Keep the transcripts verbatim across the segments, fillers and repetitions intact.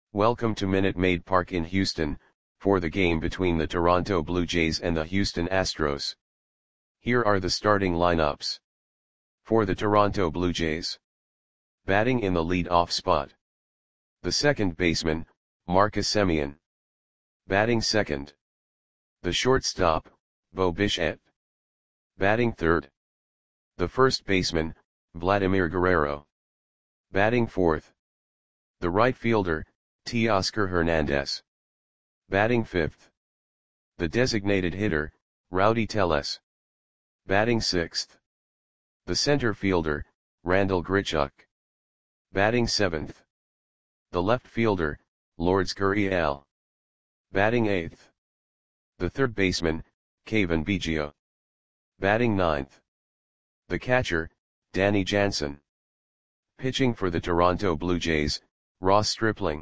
Welcome to Minute Maid Park in Houston, for the game between the Toronto Blue Jays and the Houston Astros. Here are the starting lineups. For the Toronto Blue Jays. Batting in the lead-off spot. The second baseman, Marcus Semien. Batting second. The shortstop, Bo Bichette. Batting third. The first baseman, Vladimir Guerrero. Batting fourth. The right fielder, Teoscar Hernandez. Batting fifth. The designated hitter, Rowdy Tellez. Batting sixth. The center fielder, Randal Grichuk. Batting seventh. The left fielder, Lourdes Gurriel. Batting eighth. The third baseman, Cavan Biggio. Batting ninth. The catcher, Danny Jansen. Pitching for the Toronto Blue Jays, Ross Stripling.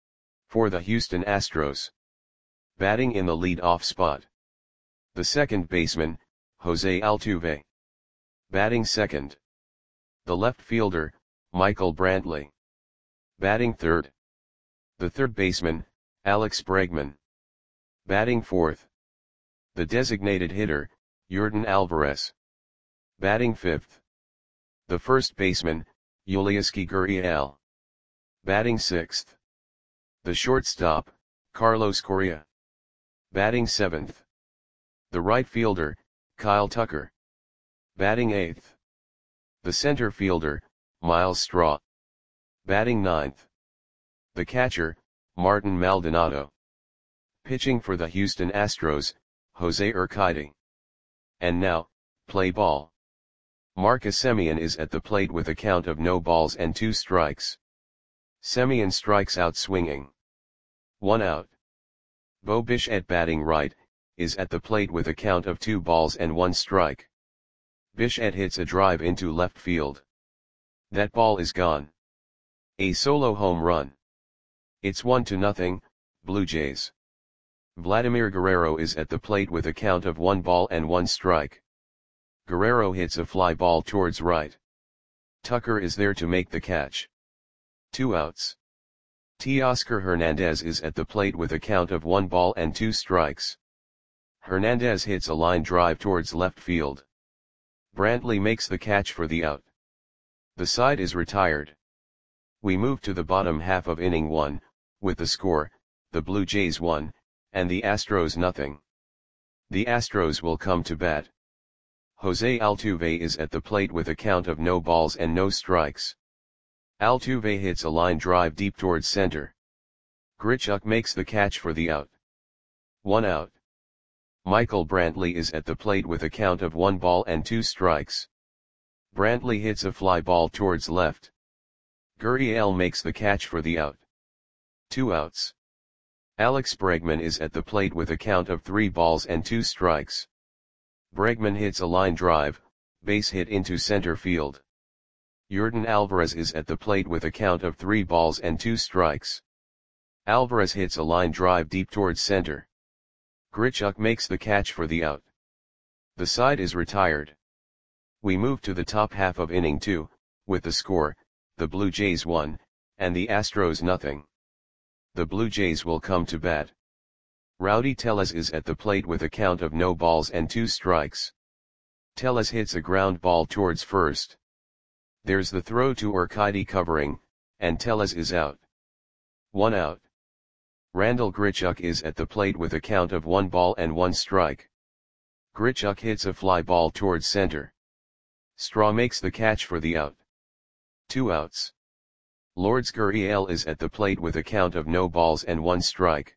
For the Houston Astros. Batting in the lead-off spot. The second baseman, Jose Altuve. Batting second. The left fielder, Michael Brantley. Batting third. The third baseman, Alex Bregman. Batting fourth. The designated hitter, Yordan Alvarez. Batting fifth. The first baseman, Yulieski Gurriel. Batting sixth. The shortstop, Carlos Correa. Batting seventh. The right fielder, Kyle Tucker. Batting eighth. The center fielder, Myles Straw. Batting ninth. The catcher, Martin Maldonado. Pitching for the Houston Astros, Jose Urquidy. And now, play ball. Marcus Semien is at the plate with a count of no balls and two strikes. Semien strikes out swinging. One out. Bo Bichette batting right, is at the plate with a count of two balls and one strike. Bichette hits a drive into left field. That ball is gone. A solo home run. It's one to nothing, Blue Jays. Vladimir Guerrero is at the plate with a count of one ball and one strike. Guerrero hits a fly ball towards right. Tucker is there to make the catch. Two outs. Teoscar Hernandez is at the plate with a count of one ball and two strikes. Hernandez hits a line drive towards left field. Brantley makes the catch for the out. The side is retired. We move to the bottom half of inning one, with the score, the Blue Jays one, and the Astros nothing. The Astros will come to bat. Jose Altuve is at the plate with a count of no balls and no strikes. Altuve hits a line drive deep towards center. Grichuk makes the catch for the out. One out. Michael Brantley is at the plate with a count of one ball and two strikes. Brantley hits a fly ball towards left. Gurriel makes the catch for the out. Two outs. Alex Bregman is at the plate with a count of three balls and two strikes. Bregman hits a line drive, base hit into center field. Yordan Alvarez is at the plate with a count of three balls and two strikes. Alvarez hits a line drive deep towards center. Grichuk makes the catch for the out. The side is retired. We move to the top half of inning two, with the score, the Blue Jays one, and the Astros nothing. The Blue Jays will come to bat. Rowdy Tellez is at the plate with a count of no balls and two strikes. Tellez hits a ground ball towards first. There's the throw to Urquidy covering, and Tellez is out. One out. Randal Grichuk is at the plate with a count of one ball and one strike. Grichuk hits a fly ball towards center. Straw makes the catch for the out. Two outs. Lourdes Gurriel is at the plate with a count of no balls and one strike.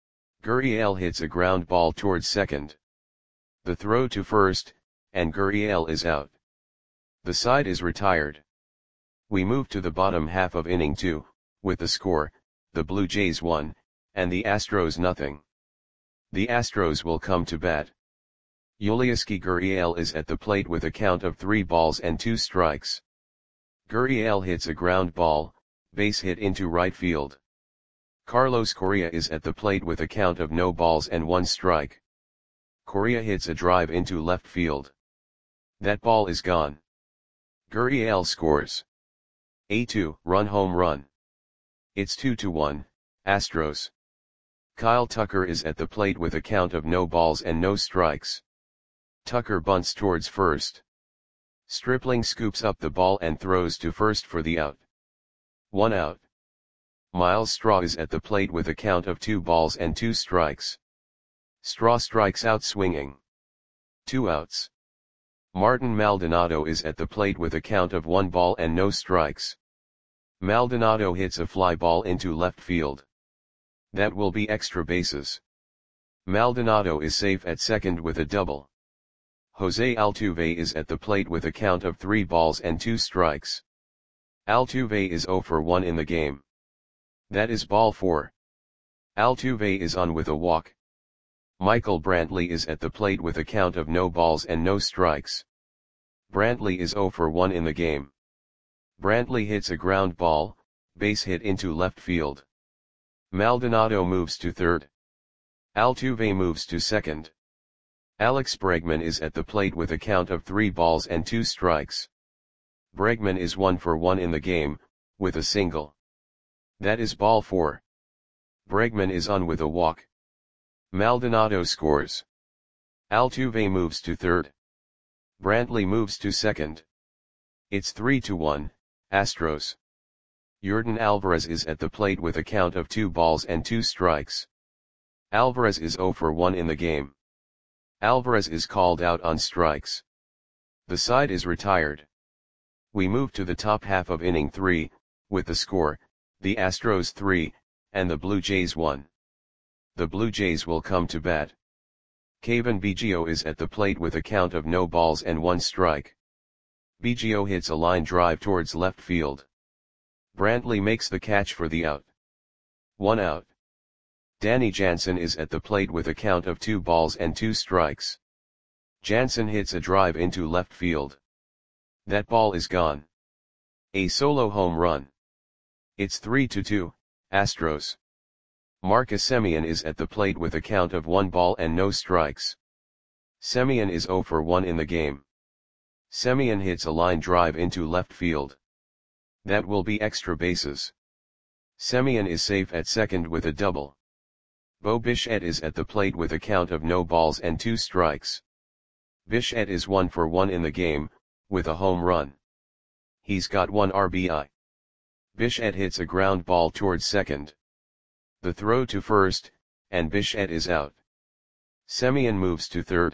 Gurriel hits a ground ball towards second. The throw to first, and Gurriel is out. The side is retired. We move to the bottom half of inning two, with the score, the Blue Jays one, and the Astros nothing. The Astros will come to bat. Yulieski Gurriel is at the plate with a count of three balls and two strikes. Gurriel hits a ground ball, base hit into right field. Carlos Correa is at the plate with a count of no balls and one strike. Correa hits a drive into left field. That ball is gone. Gurriel scores a two-run home run. It's two to one, Astros. Kyle Tucker is at the plate with a count of no balls and no strikes. Tucker bunts towards first. Stripling scoops up the ball and throws to first for the out. One out. Miles Straw is at the plate with a count of two balls and two strikes. Straw strikes out swinging. Two outs. Martin Maldonado is at the plate with a count of one ball and no strikes. Maldonado hits a fly ball into left field. That will be extra bases. Maldonado is safe at second with a double. Jose Altuve is at the plate with a count of three balls and two strikes. Altuve is zero for one in the game. That is ball four. Altuve is on with a walk. Michael Brantley is at the plate with a count of no balls and no strikes. Brantley is zero for one in the game. Brantley hits a ground ball, base hit into left field. Maldonado moves to third. Altuve moves to second. Alex Bregman is at the plate with a count of three balls and two strikes. Bregman is one for one in the game, with a single. That is ball four. Bregman is on with a walk. Maldonado scores. Altuve moves to third. Brantley moves to second. It's three to one, Astros. Yordan Alvarez is at the plate with a count of two balls and two strikes. Alvarez is zero for one in the game. Alvarez is called out on strikes. The side is retired. We move to the top half of inning three, with the score, the Astros three, and the Blue Jays one. The Blue Jays will come to bat. Cavan Biggio is at the plate with a count of no balls and one strike. Biggio hits a line drive towards left field. Brantley makes the catch for the out. One out. Danny Jansen is at the plate with a count of two balls and two strikes. Jansen hits a drive into left field. That ball is gone. A solo home run. It's three to two, Astros. Marcus Semien is at the plate with a count of one ball and no strikes. Semien is zero for one in the game. Semien hits a line drive into left field. That will be extra bases. Semien is safe at second with a double. Bo Bichette is at the plate with a count of no balls and two strikes. Bichette is one for one in the game, with a home run. He's got one R B I. Bichette hits a ground ball towards second. The throw to first, and Bichette is out. Semien moves to third.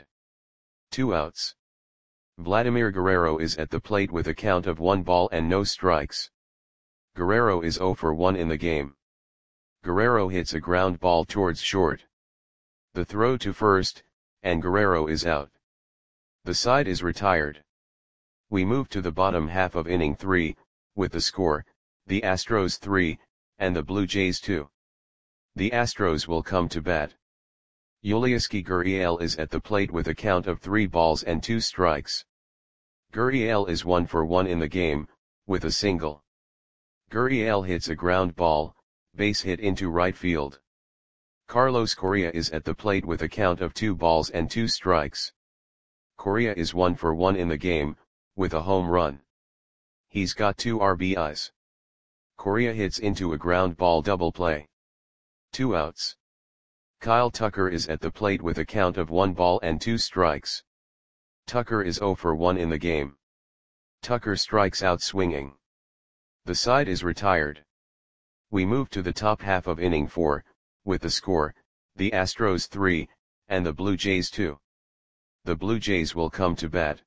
Two outs. Vladimir Guerrero is at the plate with a count of one ball and no strikes. Guerrero is zero for one in the game. Guerrero hits a ground ball towards short. The throw to first, and Guerrero is out. The side is retired. We move to the bottom half of inning three, with the score, the Astros three, and the Blue Jays two. The Astros will come to bat. Yulieski Gurriel is at the plate with a count of three balls and two strikes. Gurriel is one for one in the game, with a single. Gurriel hits a ground ball, base hit into right field. Carlos Correa is at the plate with a count of two balls and two strikes. Correa is one for one in the game, with a home run. He's got two R B Is. Correa hits into a ground ball double play. Two outs. Kyle Tucker is at the plate with a count of one ball and two strikes. Tucker is zero for one in the game. Tucker strikes out swinging. The side is retired. We move to the top half of inning four, with the score, the Astros three, and the Blue Jays two. The Blue Jays will come to bat.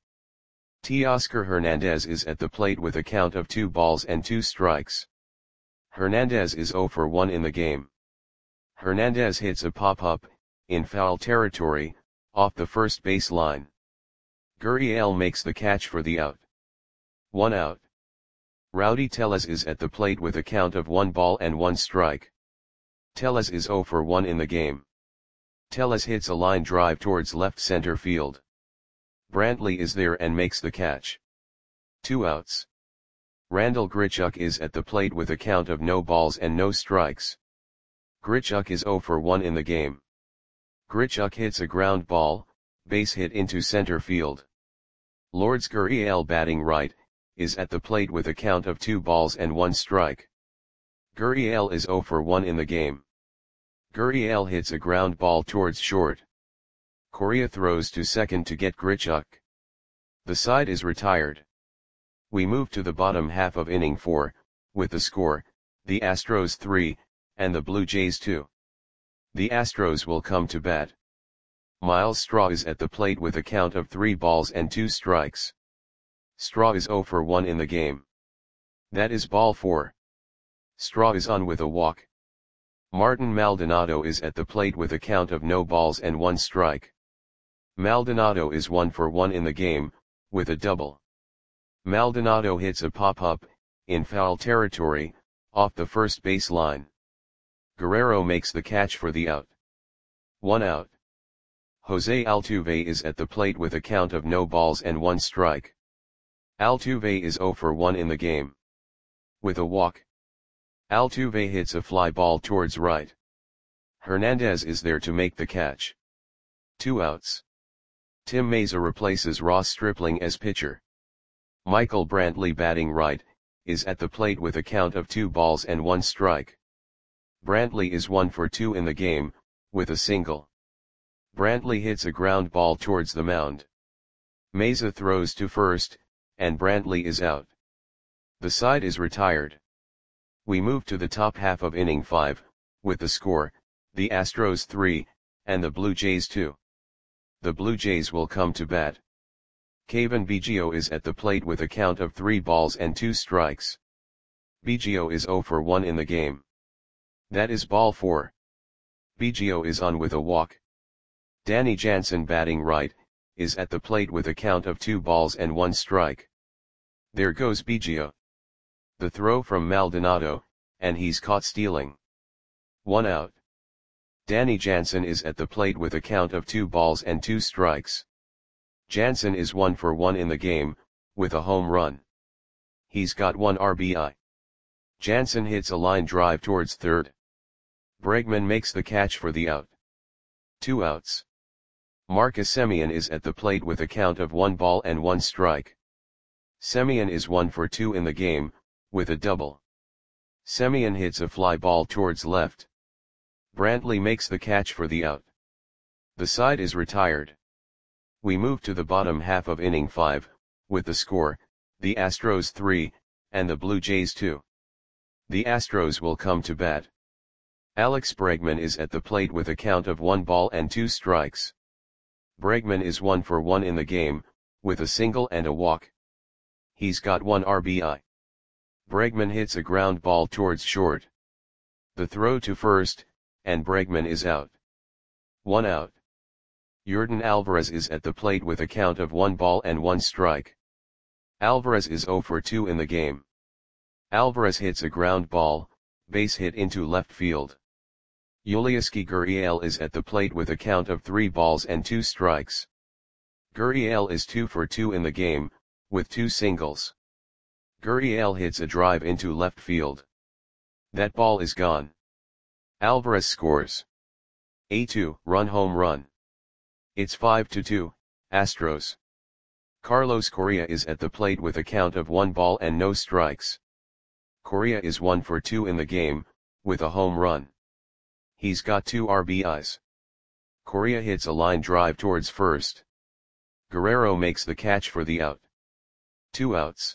Teoscar Hernandez is at the plate with a count of two balls and two strikes. Hernandez is zero for one in the game. Hernandez hits a pop-up, in foul territory, off the first base line. Gurriel makes the catch for the out. One out. Rowdy Tellez is at the plate with a count of one ball and one strike. Tellez is zero for one in the game. Tellez hits a line drive towards left center field. Brantley is there and makes the catch. Two outs. Randall Grichuk is at the plate with a count of no balls and no strikes. Grichuk is zero for one in the game. Grichuk hits a ground ball, base hit into center field. Lourdes Gurriel, batting right, is at the plate with a count of two balls and one strike. Gurriel is zero for one in the game. Gurriel hits a ground ball towards short. Correa throws to second to get Grichuk. The side is retired. We move to the bottom half of inning four, with the score, the Astros three, and the Blue Jays two. The Astros will come to bat. Miles Straw is at the plate with a count of three balls and two strikes. Straw is zero for one in the game. That is ball four. Straw is on with a walk. Martin Maldonado is at the plate with a count of no balls and one strike. Maldonado is one for one in the game, with a double. Maldonado hits a pop-up, in foul territory, off the first base line. Guerrero makes the catch for the out. One out. Jose Altuve is at the plate with a count of no balls and one strike. Altuve is zero for one in the game. With a walk. Altuve hits a fly ball towards right. Hernandez is there to make the catch. Two outs. Tim Mayza replaces Ross Stripling as pitcher. Michael Brantley, batting right, is at the plate with a count of two balls and one strike. Brantley is one for two in the game, with a single. Brantley hits a ground ball towards the mound. Mayza throws to first, and Brantley is out. The side is retired. We move to the top half of inning five, with the score, the Astros three, and the Blue Jays two. The Blue Jays will come to bat. Cavan Biggio is at the plate with a count of three balls and two strikes. Biggio is zero for one in the game. That is ball four. Biggio is on with a walk. Danny Jansen, batting right, is at the plate with a count of two balls and one strike. There goes Biggio. The throw from Maldonado, and he's caught stealing. One out. Danny Jansen is at the plate with a count of two balls and two strikes. Jansen is one for one in the game, with a home run. He's got one R B I. Jansen hits a line drive towards third. Bregman makes the catch for the out. Two outs. Marcus Semien is at the plate with a count of one ball and one strike. Semien is one for two in the game, with a double. Semien hits a fly ball towards left. Brantley makes the catch for the out. The side is retired. We move to the bottom half of inning five, with the score, the Astros three, and the Blue Jays two. The Astros will come to bat. Alex Bregman is at the plate with a count of one ball and two strikes. Bregman is one for one in the game, with a single and a walk. He's got one R B I. Bregman hits a ground ball towards short. The throw to first, and Bregman is out. One out. Yordan Alvarez is at the plate with a count of one ball and one strike. Alvarez is zero for two in the game. Alvarez hits a ground ball, base hit into left field. Yulieski Gurriel is at the plate with a count of three balls and two strikes. Gurriel is two for two in the game, with two singles. Gurriel hits a drive into left field. That ball is gone. Alvarez scores a two-run home run. It's five to two, Astros. Carlos Correa is at the plate with a count of one ball and no strikes. Correa is one for two in the game, with a home run. He's got two R B Is. Correa hits a line drive towards first. Guerrero makes the catch for the out. Two outs.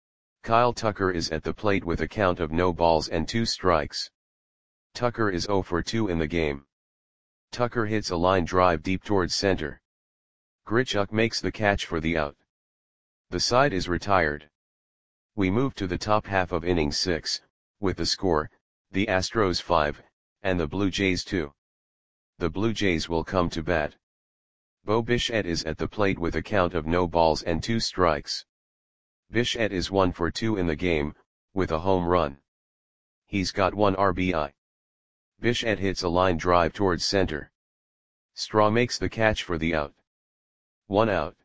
Kyle Tucker is at the plate with a count of no balls and two strikes. Tucker is zero for two in the game. Tucker hits a line drive deep towards center. Grichuk makes the catch for the out. The side is retired. We move to the top half of inning six, with the score, the Astros five, and the Blue Jays two. The Blue Jays will come to bat. Bo Bichette is at the plate with a count of no balls and two strikes. Bichette is one for two in the game, with a home run. He's got one R B I. Bichette hits a line drive towards center. Straw makes the catch for the out. One out.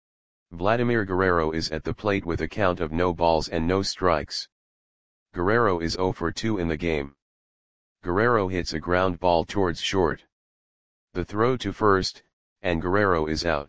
Vladimir Guerrero is at the plate with a count of no balls and no strikes. Guerrero is zero for two in the game. Guerrero hits a ground ball towards short. The throw to first, and Guerrero is out.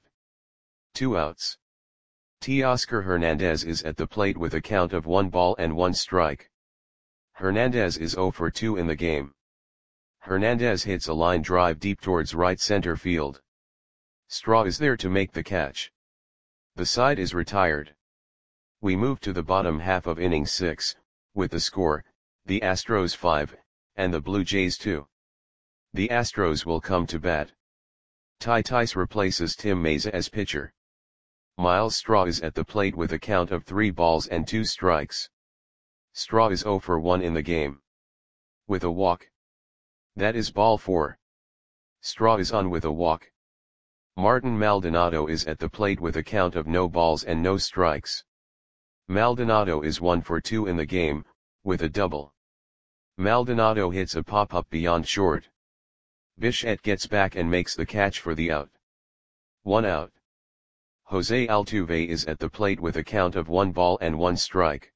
Two outs. Teoscar Hernandez is at the plate with a count of one ball and one strike. Hernandez is zero for two in the game. Hernandez hits a line drive deep towards right center field. Straw is there to make the catch. The side is retired. We move to the bottom half of inning six, with the score, the Astros five, and the Blue Jays two. The Astros will come to bat. Ty Tice replaces Tim Mayza as pitcher. Miles Straw is at the plate with a count of three balls and two strikes. Straw is zero for one in the game. With a walk. That is ball four. Straw is on with a walk. Martin Maldonado is at the plate with a count of no balls and no strikes. Maldonado is one for two in the game, with a double. Maldonado hits a pop-up beyond short. Bichette gets back and makes the catch for the out. One out. Jose Altuve is at the plate with a count of one ball and one strike.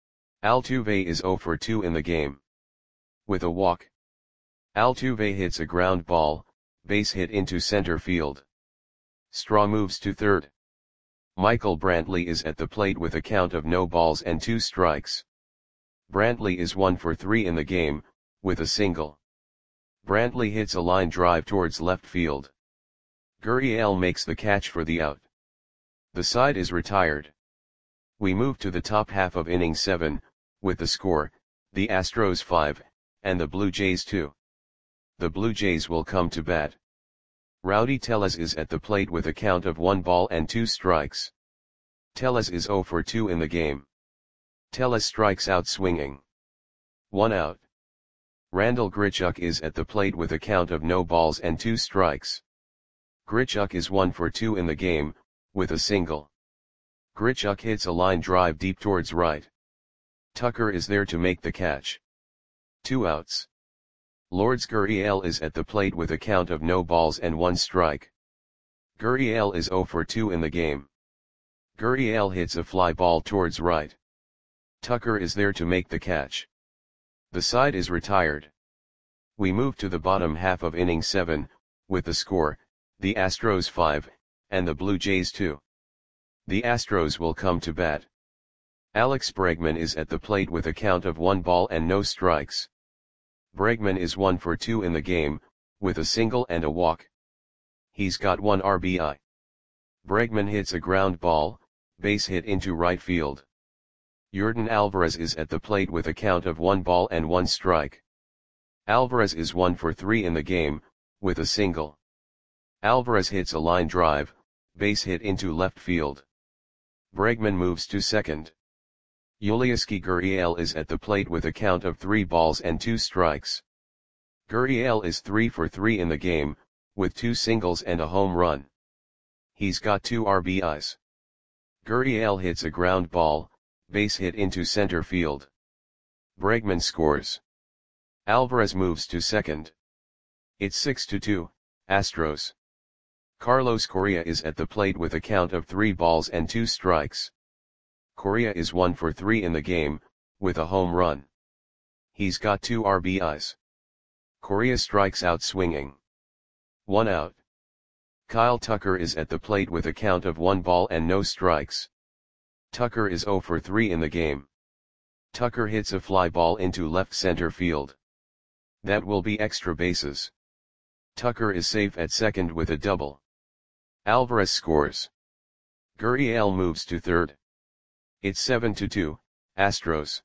Altuve is zero for two in the game. With a walk. Altuve hits a ground ball, base hit into center field. Straw moves to third. Michael Brantley is at the plate with a count of no balls and two strikes. Brantley is one for three in the game, with a single. Brantley hits a line drive towards left field. Gurriel makes the catch for the out. The side is retired. We move to the top half of inning seven, with the score, the Astros five, and the Blue Jays two. The Blue Jays will come to bat. Rowdy Tellez is at the plate with a count of one ball and two strikes. Tellez is zero for two in the game. Tellez strikes out swinging. One out. Randall Grichuk is at the plate with a count of no balls and two strikes. Grichuk is one for two in the game, with a single. Grichuk hits a line drive deep towards right. Tucker is there to make the catch. Two outs. Lourdes Gurriel is at the plate with a count of no balls and one strike. Gurriel is zero for two in the game. Gurriel hits a fly ball towards right. Tucker is there to make the catch. The side is retired. We move to the bottom half of inning seven, with the score, the Astros five, and the Blue Jays two. The Astros will come to bat. Alex Bregman is at the plate with a count of one ball and no strikes. Bregman is one for two in the game, with a single and a walk. He's got one R B I. Bregman hits a ground ball, base hit into right field. Yordan Alvarez is at the plate with a count of one ball and one strike. Alvarez is one for three in the game, with a single. Alvarez hits a line drive, base hit into left field. Bregman moves to second. Yulieski Gurriel is at the plate with a count of three balls and two strikes. Gurriel is three for three in the game, with two singles and a home run. He's got two R B Is. Gurriel hits a ground ball, base hit into center field. Bregman scores. Alvarez moves to second. It's six to two, Astros. Carlos Correa is at the plate with a count of three balls and two strikes. Correa is one for three in the game, with a home run. He's got two R B Is. Correa strikes out swinging. One out. Kyle Tucker is at the plate with a count of one ball and no strikes. Tucker is zero for three in the game. Tucker hits a fly ball into left center field. That will be extra bases. Tucker is safe at second with a double. Alvarez scores. Gurriel moves to third. It's seven to two, Astros.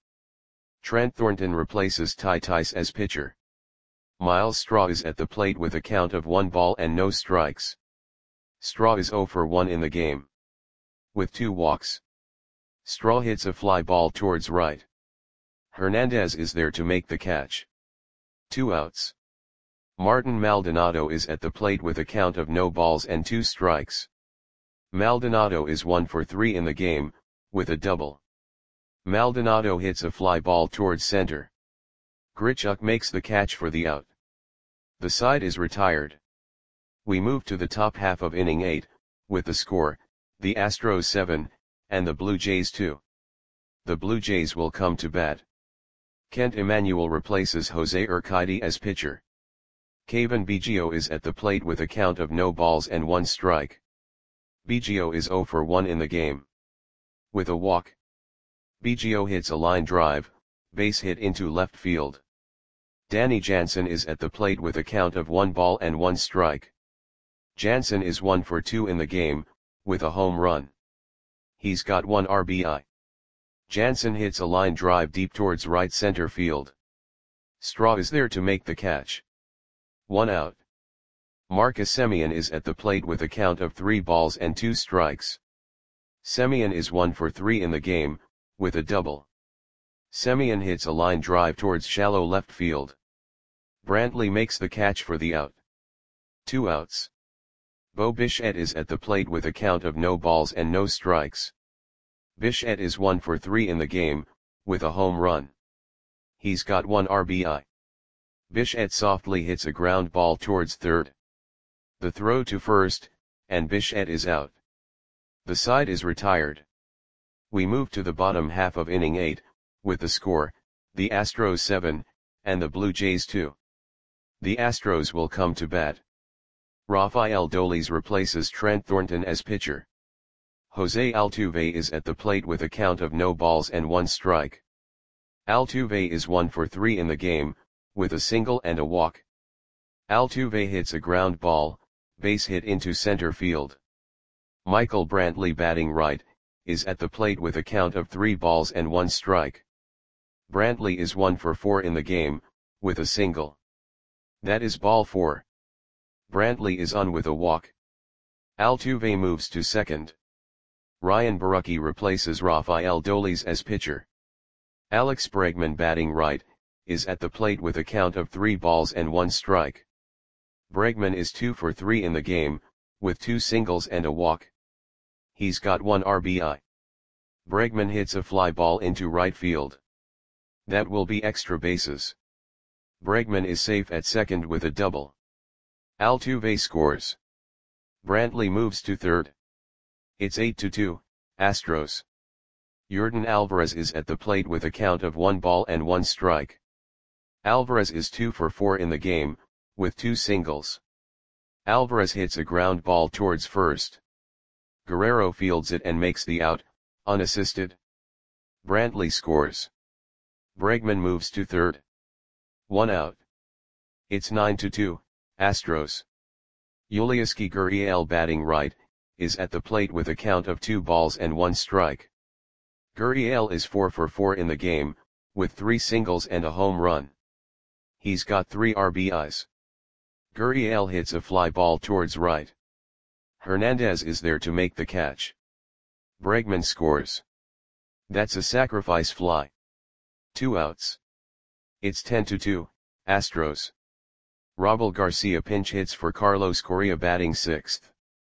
Trent Thornton replaces Ty Tice as pitcher. Miles Straw is at the plate with a count of one ball and no strikes. Straw is zero for one in the game. With two walks. Straw hits a fly ball towards right. Hernandez is there to make the catch. Two outs. Martin Maldonado is at the plate with a count of no balls and two strikes. Maldonado is one for three in the game, with a double. Maldonado hits a fly ball towards center. Grichuk makes the catch for the out. The side is retired. We move to the top half of inning eight, with the score, the Astros seven, and the Blue Jays two. The Blue Jays will come to bat. Kent Emanuel replaces Jose Urquidy as pitcher. Cavan Biggio is at the plate with a count of no balls and one strike. Biggio is zero for one in the game. With a walk. Biggio hits a line drive, base hit into left field. Danny Jansen is at the plate with a count of one ball and one strike. Jansen is one for two in the game, with a home run. He's got one R B I. Jansen hits a line drive deep towards right center field. Straw is there to make the catch. One out. Marcus Semien is at the plate with a count of three balls and two strikes. Semien is one for three in the game, with a double. Semien hits a line drive towards shallow left field. Brantley makes the catch for the out. Two outs. Bo Bichette is at the plate with a count of no balls and no strikes. Bichette is one for three in the game, with a home run. He's got one R B I. Bichette softly hits a ground ball towards third. The throw to first, and Bichette is out. The side is retired. We move to the bottom half of inning eight, with the score, the Astros seven, and the Blue Jays two. The Astros will come to bat. Rafael Dolis replaces Trent Thornton as pitcher. Jose Altuve is at the plate with a count of no balls and one strike. Altuve is one for three in the game, with a single and a walk. Altuve hits a ground ball, base hit into center field. Michael Brantley, batting right, is at the plate with a count of three balls and one strike. Brantley is one for four in the game, with a single. That is ball four. Brantley is on with a walk. Altuve moves to second. Ryan Borucki replaces Rafael Dolis as pitcher. Alex Bregman, batting right, is at the plate with a count of three balls and one strike. Bregman is two for three in the game, with two singles and a walk. He's got one R B I. Bregman hits a fly ball into right field. That will be extra bases. Bregman is safe at second with a double. Altuve scores. Brantley moves to third. It's eight to two, Astros. Yordan Alvarez is at the plate with a count of one ball and one strike. Alvarez is two for four in the game, with two singles. Alvarez hits a ground ball towards first. Guerrero fields it and makes the out, unassisted. Brantley scores. Bregman moves to third. One out. It's nine to two, Astros. Yulieski Gurriel, batting right, is at the plate with a count of two balls and one strike. Gurriel is four for four in the game, with three singles and a home run. He's got three R B Is. Gurriel hits a fly ball towards right. Hernandez is there to make the catch. Bregman scores. That's a sacrifice fly. Two outs. It's ten to two, Astros. Robel Garcia pinch hits for Carlos Correa, batting sixth.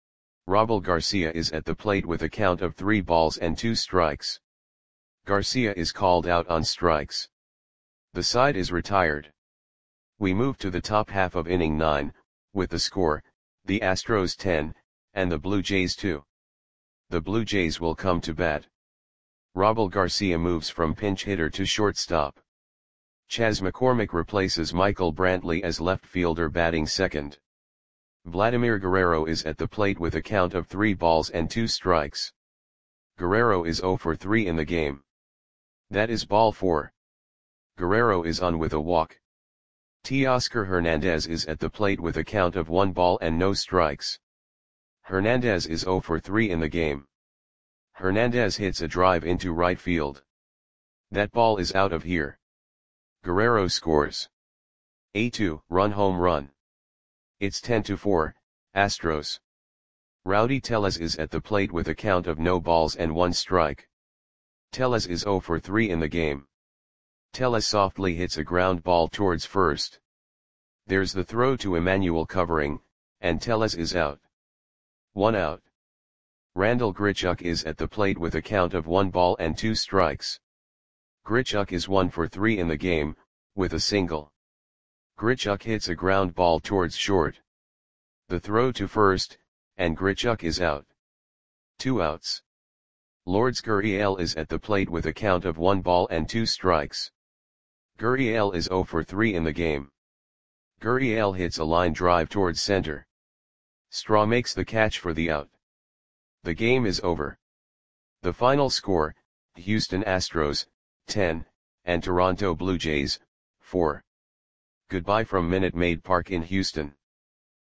Robel Garcia is at the plate with a count of three balls and two strikes. Garcia is called out on strikes. The side is retired. We move to the top half of inning nine, with the score, the Astros ten, and the Blue Jays two. The Blue Jays will come to bat. Robel Garcia moves from pinch hitter to shortstop. Chas McCormick replaces Michael Brantley as left fielder, batting second. Vladimir Guerrero is at the plate with a count of three balls and two strikes. Guerrero is zero for three in the game. That is ball four. Guerrero is on with a walk. Teoscar Hernandez is at the plate with a count of one ball and no strikes. Hernandez is zero for three in the game. Hernandez hits a drive into right field. That ball is out of here. Guerrero scores. A two run home run. It's ten to four, Astros. Rowdy Tellez is at the plate with a count of no balls and one strike. Tellez is zero for three in the game. Tellez softly hits a ground ball towards first. There's the throw to Emmanuel covering, and Tellez is out. One out. Randal Grichuk is at the plate with a count of one ball and two strikes. Grichuk is one for three in the game, with a single. Grichuk hits a ground ball towards short. The throw to first, and Grichuk is out. Two outs. Lourdes Gurriel is at the plate with a count of one ball and two strikes. Gurriel is zero for three in the game. Gurriel hits a line drive towards center. Straw makes the catch for the out. The game is over. The final score, Houston Astros, ten, and Toronto Blue Jays, four. Goodbye from Minute Maid Park in Houston.